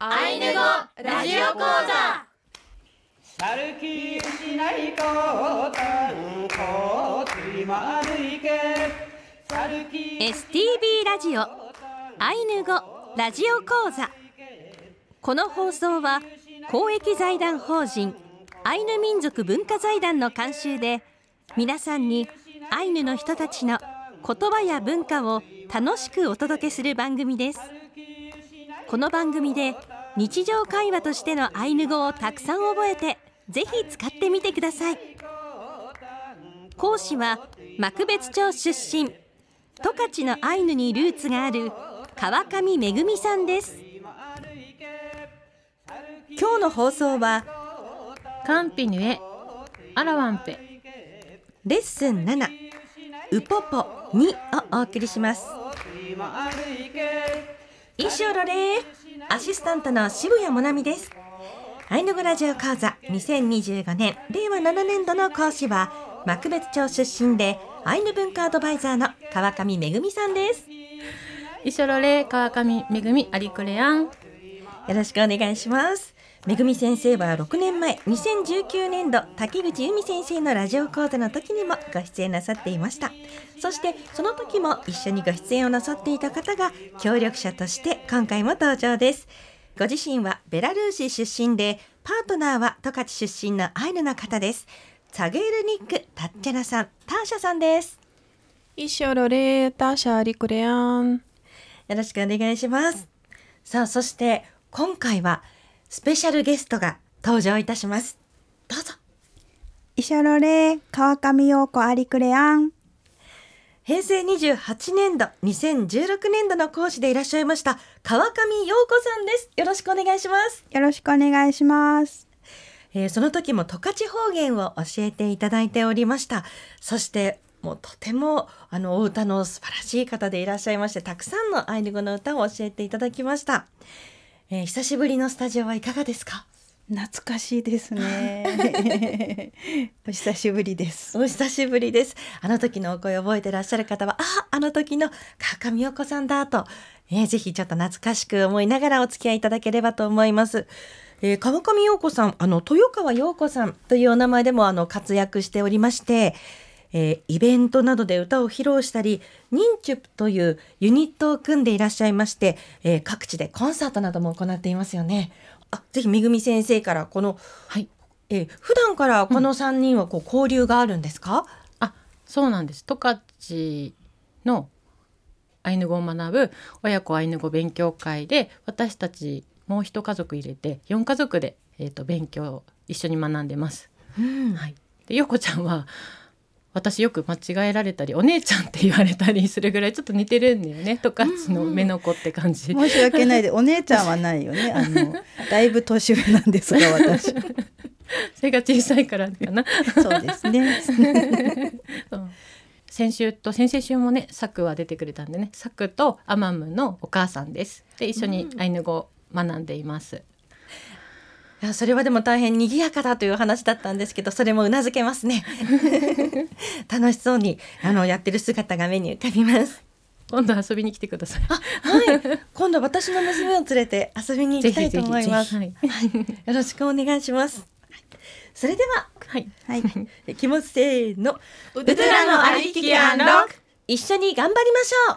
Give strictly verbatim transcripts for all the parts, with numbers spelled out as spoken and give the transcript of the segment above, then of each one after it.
アイヌ語ラジオ講座。 さるきしないこたんこつりまるいけエスティービー ラジオアイヌ語ラジオ講座。この放送は公益財団法人アイヌ民族文化財団の監修で、皆さんにアイヌの人たちの言葉や文化を楽しくお届けする番組です。この番組で日常会話としてのアイヌ語をたくさん覚えて、ぜひ使ってみてください。講師は幕別町出身、十勝のアイヌにルーツがある川上めぐみさんです。今日の放送はカンピヌエアラワンペレッスンななウポポにをお送りします。イシオロレーアシスタントの渋谷もなみです。アイヌ語ラジオ講座にせんにじゅうごねんれいわななねんどの講師は幕別町出身でアイヌ文化アドバイザーの川上めぐみさんです。 イショロレ川上めぐみアリクレアン、よろしくお願いします。めぐみ先生はろくねんまえにせんじゅうきゅうねんど滝口由美先生のラジオ講座の時にもご出演なさっていました。そしてその時も一緒にご出演をなさっていた方が協力者として今回も登場です。ご自身はベラルーシ出身で、パートナーは十勝出身のアイヌの方です。ツァゲールニックタッチャナさん、ターシャさんです。 イショロレーターシャリクレアン、 よろしくお願いします。さあ、そして今回はスペシャルゲストが登場いたします。どうぞ。 イショロレー川上陽子アリクレアン、 へいせいにじゅうはちねんどにせんじゅうろくねんどの講師でいらっしゃいました川上陽子さんです。よろしくお願いします。 よろしくお願いします。 えー、その時も十勝方言を教えていただいておりました。そしてもうとてもあのお歌の素晴らしい方でいらっしゃいまして、たくさんのアイヌ語の歌を教えていただきました。えー、久しぶりのスタジオはいかがですか？ 懐かしいですねお久しぶりです。 お久しぶりです。あの時のお声を覚えてらっしゃる方は、あ、あの時の川上陽子さんだと、えー、ぜひちょっと懐かしく思いながらお付き合いいただければと思います。えー、川上陽子さん、あの豊川陽子さんというお名前でもあの活躍しておりまして、えー、イベントなどで歌を披露したり、ニンチュプというユニットを組んでいらっしゃいまして、えー、各地でコンサートなども行っていますよね。あ、ぜひめぐみ先生からこの、はい、えー、普段からこのさんにんはこう交流があるんですか？うん、 あ、そうなんです。十勝のアイヌ語を学ぶ親子アイヌ語勉強会で、私たちもう一家族入れてよんかぞくで、えー、と勉強を一緒に学んでます。うん、はい、で陽子ちゃんは私よく間違えられたりお姉ちゃんって言われたりするぐらいちょっと似てるんだよね。十勝の目の子って感じ、 うんうん、申し訳ないでお姉ちゃんはないよねあのだいぶ年上なんですが私背が小さいからかなそうですね先週と先々週もねサクは出てくれたんでね、サクとアマムのお母さんです。で一緒にアイヌ語を学んでいます。 いや、それはでも大変賑やかだという話だったんですけど、それもうなずけますね楽しそうにあのやってる姿が目に浮かびます。 今度遊びに来てください。 あ、はい、今度私の娘を連れて遊びに行きたいと思います。ぜひぜひぜひ、はい、よろしくお願いします。それでは、はいはい、いきます。せーの、 ウトゥラのありききアンロック、 一緒に頑張りましょう。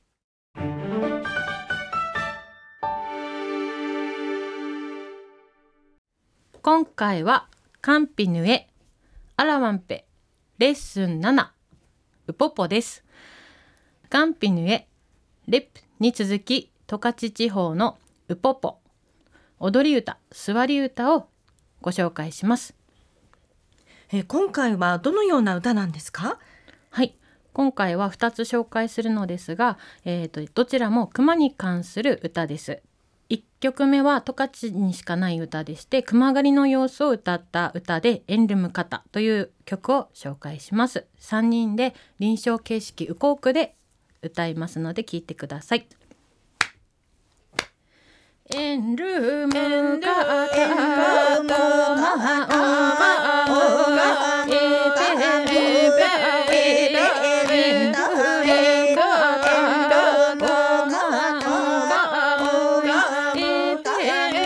今回はカンピヌエアラワンペレッスンななウポポです。カンピヌエレップに続き十勝地方のウポポ踊り歌座り歌をご紹介します。 えー、今回はどのような歌なんですか？ はい、今回はふたつ紹介するのですが、えーと、どちらも熊に関する歌です。いっきょくめは十勝にしかない歌でして、熊狩りの様子を歌った歌でエンルムカタという曲を紹介します。さんにんで臨床形式ウコークで歌いますので聴いてください。エンルムカタエンルムカタエペペペペペ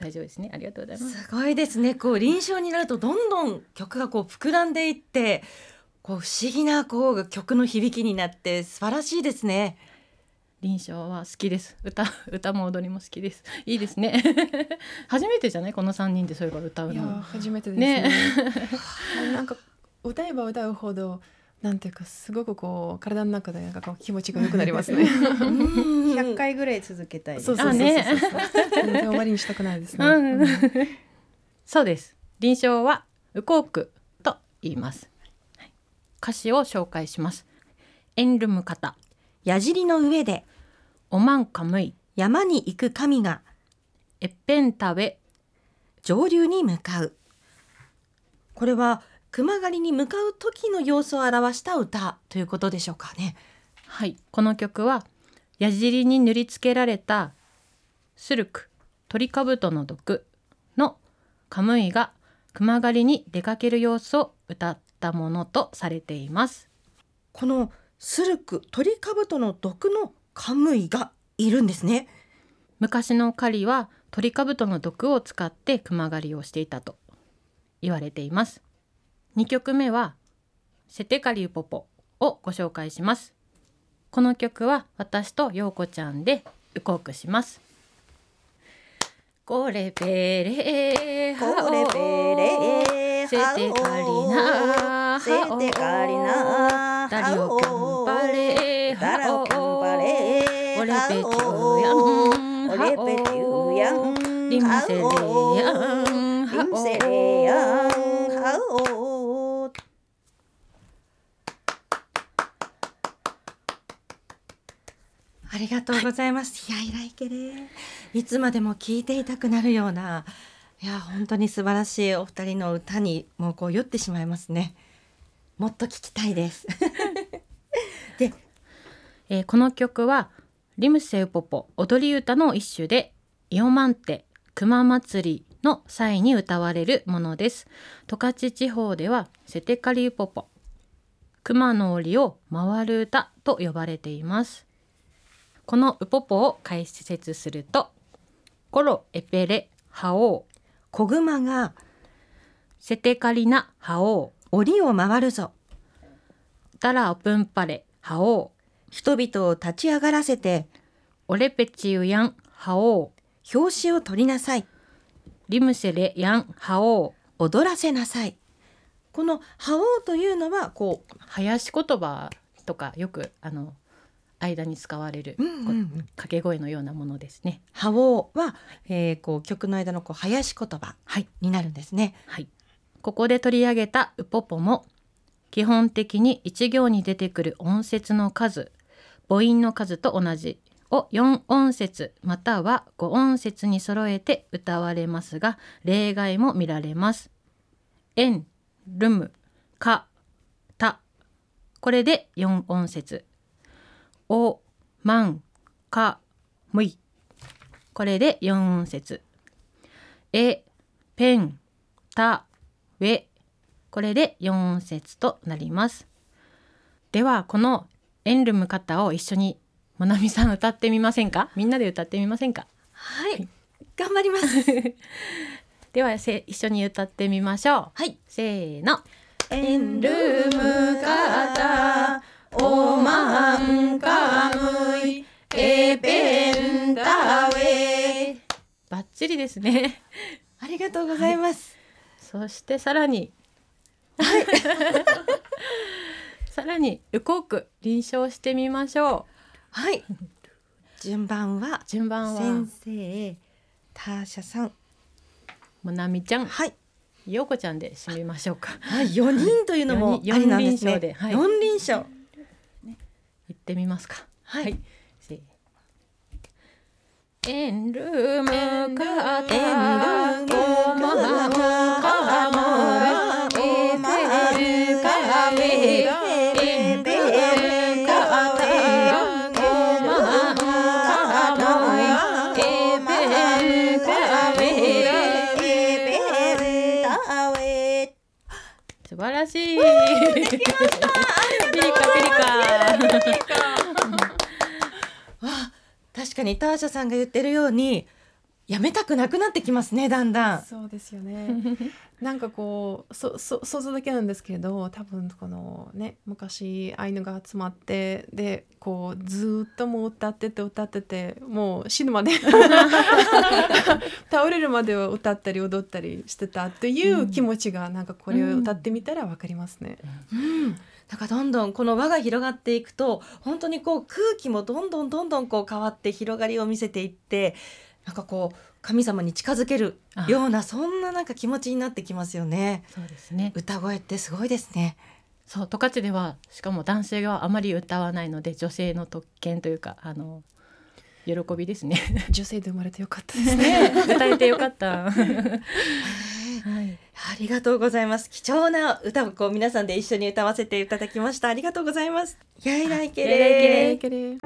大丈夫ですね。ありがとうございますすごいですね。こう臨床になるとどんどん曲がこう膨らんでいってこう不思議なこう曲の響きになって素晴らしいですね。 臨床は好きです。歌歌も踊りも好きです。いいですね初めてじゃないこのさんにんでそういえば歌ういやの初めてですねねなんか歌えば歌うほどなんていうかすごくこう体の中でなんかこう気持ちが良くなりますねひゃっかいぐらい続けたいです。 そうそうそうそうあね全然終わりにしたくないですね、 うんうんそうです。臨床は右コークと言います。はい、歌詞を紹介します。エンルムカタ、 矢尻の上でオマンカムイ、 山に行く神がエッペンタウェ、 上流に向かう。これは熊狩りに向かう時の様子を表した歌ということでしょうかね。 はい、この曲は矢尻に塗りつけられたスルク、トリカブトの毒のカムイが熊狩りに出かける様子を歌ったものとされています。 このスルクトリカブトの毒のカムイがいるんですね。 昔の狩りはトリカブトの毒を使って熊狩りをしていたと言われています。にきょくめはセテカリウポポをご紹介します。この曲は私と陽子ちゃんでウコークします。コレペレハオコレペレセテカリナセテカリナダリオキャンパレダラオキャンパレオレペチュヤンオレペチュヤンリムセレヤンリムセレヤンハオありがとうございます。いや、いらいけれ。いつまでも聴いていたくなるような、いや本当に素晴らしいお二人の歌にもうこう酔ってしまいますね。もっと聞きたいです。で、 えーこの曲はリムセウポポ踊り歌の一種でイオマンテ熊祭りの際に歌われるものです。十勝地方ではセテカリウポポ熊の檻を回る歌と呼ばれています。このウポポを解説するとコロエペレハオー子熊がセテカリナハオー檻を回るぞ。 ダラオプンパレハオー人々を立ち上がらせてオレペチウヤンハオー表紙を取りなさい。 リムセレヤンハオー踊らせなさい。このハオーというのはこう林言葉とかよくあの間に使われる、 うんうんうん掛け声のようなものですね。 ハオーは、えー、こう曲の間のこう林言葉はい、 になるんですね。 はい、ここで取り上げたウポポも基本的に一行に出てくる音節の数、母音の数と同じをよん音節またはご音節に揃えて歌われますが、例外も見られます。エン、ルム、カ、タ、これでよん音節。お、マン、カ、ムイ、これでよん音節。え、ペン、タ、ウェ、これでよん音節となります。ではこのエンルムカタを一緒にもなみさん歌ってみませんか？みんなで歌ってみませんか？ はい、頑張ります。 ではせ一緒に歌ってみましょう。 はい、 せーの。 エンルムカタオマンカムイエペンタウェ。 バッチリですね。 ありがとうございます。 そしてさらに、さらにウコーク臨床してみましょはい、順番はう。順番は先生、ターシャさん、 もなみちゃん、 はい、 ようこちゃんで締めましょうか。 はい、よにんというのもあよにんりなんですね。 よん輪唱ではいよん輪唱。 行ってみますか。 はい、 せーエンルムカタエンルムオマンカムイエペンタウェエンルムカタオマンカムイエペンタウェ素晴らしい。できました。ピリカピリカ。 確かにターシャさんが言ってるようにやめたくなくなってきますね、だんだん。 そうですよね。なんかこうそそ想像だけなんですけれど、多分このね昔アイヌが集まってでこうずっともう歌ってて歌っててもう死ぬまで倒れるまでは歌ったり踊ったりしてたという気持ちがなんかこれを歌ってみたらわかりますね。 うんうんなんかどんどんこの輪が広がっていくと本当にこう空気もどんどんどんどんこう変わって広がりを見せていってなんかこう神様に近づけるようなそんななんか気持ちになってきますよね。 そうですね。 歌声ってすごいですね。 そう十勝ではしかも男性があまり歌わないので女性の特権というかあの喜びですね。 女性で生まれてよかったですね。 歌えてよかった。 はい、ありがとうございます。貴重な歌をこう皆さんで一緒に歌わせていただきました。ありがとうございます。やいらいけれやいらいけれいけれ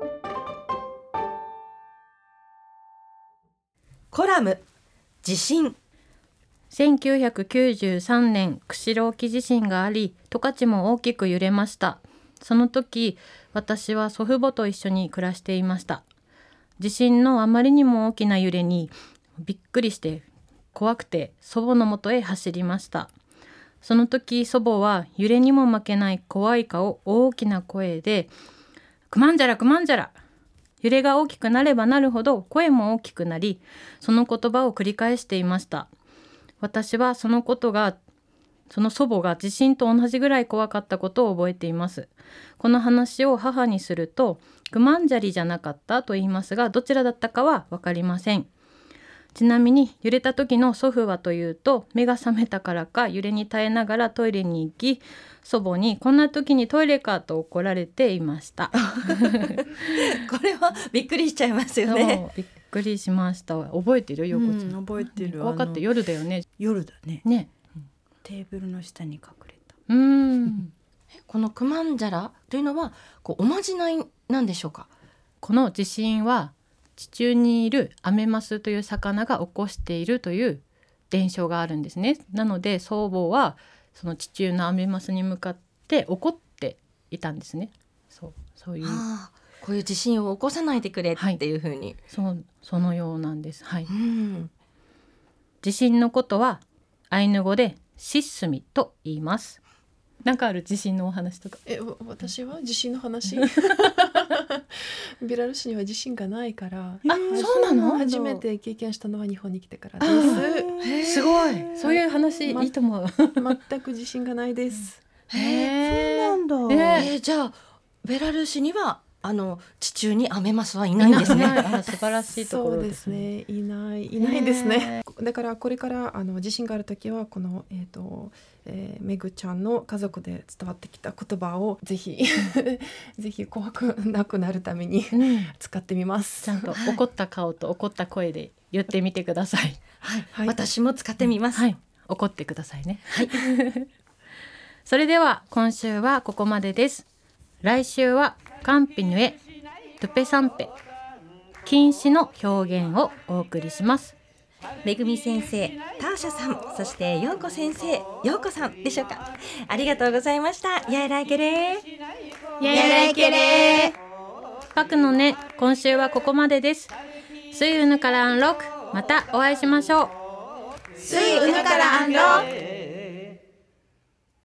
コラム地震。 せんきゅうひゃくきゅうじゅうさんねん釧路沖地震があり十勝も大きく揺れました。その時私は祖父母と一緒に暮らしていました。地震のあまりにも大きな揺れにびっくりして怖くて祖母のもとへ走りました。その時祖母は揺れにも負けない怖い顔大きな声でくまんじゃらくまんじゃら、揺れが大きくなればなるほど声も大きくなりその言葉を繰り返していました。私はそのことがその祖母が地震と同じぐらい怖かったことを覚えています。この話を母にするとくまんじゃりじゃなかったと言いますがどちらだったかは分かりません。ちなみに揺れた時の祖父はというと目が覚めたからか揺れに耐えながらトイレに行き祖母にこんな時にトイレかと怒られていました。 これはびっくりしちゃいますよね。 びっくりしました。覚えてるよこちゃん、 うん、覚えてる。 分かってあの夜だよね。 夜だね。 ね。 テーブルの下に隠れた。 うーんこのくまんじゃらというのはこうおまじないなんでしょうか。 この地震は地中にいるアメマスという魚が起こしているという伝承があるんですね。なので祖母はその地中のアメマスに向かって怒っていたんですね。そうそういう、 はあ、こういう地震を起こさないでくれっていう風に、 そうそのようなんです。はい。 うん地震のことはアイヌ語でシッスミと言います。なんかある地震のお話とか。 えわ私は地震の話ベラルーシには地震がないからあ、そうなの？ 初めて経験したのは日本に来てからです。 すごい。そういう話、 まいいと思う。 全く自信がないです。 へそうなんだ。 ねえー、じゃあベラルーシにはあの地中にアメマスはいないんですね。 あ、素晴らしいところそうでですすね。 ね。いないいないですね。だからこれからあの地震があるときはこのえっ、と、えー、めぐちゃんの家族で伝わってきた言葉をぜひぜひ怖くなくなるためにうん、 使ってみます。 ちゃんと怒った顔と怒った声で言ってみてください。 はい、 はい私も使ってみます。 はい、怒ってくださいね。はい。それでは今週はここまでです。来週はカンピヌエ、トゥペサンペ、禁止の表現をお送りします。 めぐみ先生、ターシャさん、そしてようこ先生、ようこさんでしょうか。ありがとうございました。やいらいけれー。 やいらいけれー。パクのね、今週はここまでです。スイウヌからアンロック、またお会いしましょう。 スイウヌからアンロック。